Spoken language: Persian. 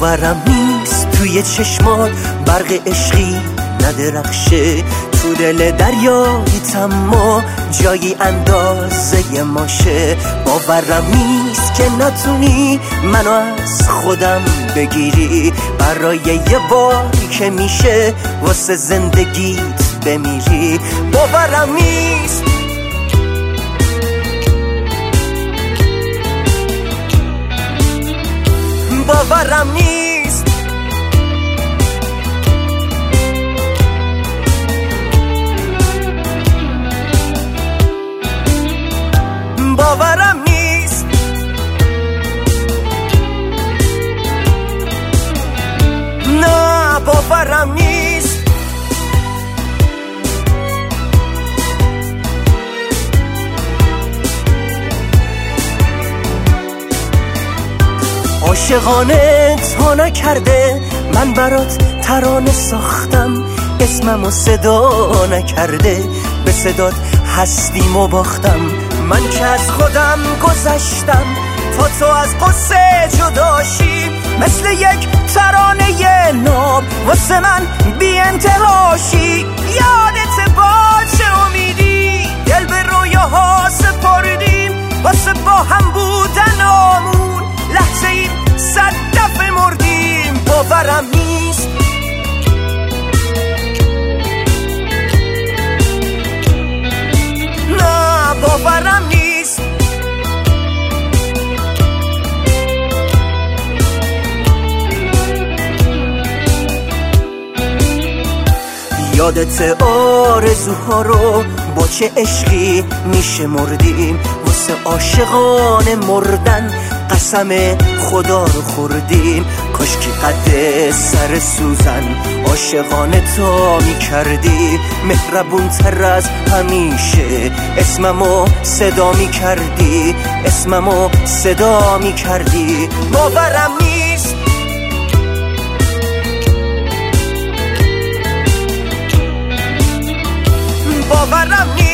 باورم نیست توی چشمات برق عشقی ندرخشه، تو دل دریاییت اما جایی اندازه ماشه. باورم نیست که نتونی منو از خودم بگیری، برای یه باری که میشه واسه زندگیت بمیری. باورم نیست باورم نیست باورم نیست نه باورم نیست. عاشقانه تا نکرده من برات ترانه ساختم، اسممو صدا نکرده به صدات هستیمو باختم. من که از خودم گذشتم تا تو از قصه جداشی، مثل یک ترانه ناب واسه من بی انتهاشی. یادت باشه امیدی دل به رویاها سپردیم، واسه با هم بودنامون لحظه این 100 دفعه مردیم. باورم نیست نه باورم نیست. یادت آرزوها رو با چه عشقی میشه مردیم، واسه عاشقان مردن قسم خدا رو خوردیم. کاش که قد سر سوزن عاشقانه تا میکردی، مهربون تر از همیشه اسممو صدا میکردی، اسممو صدا میکردی. باورم نیست باورم نیست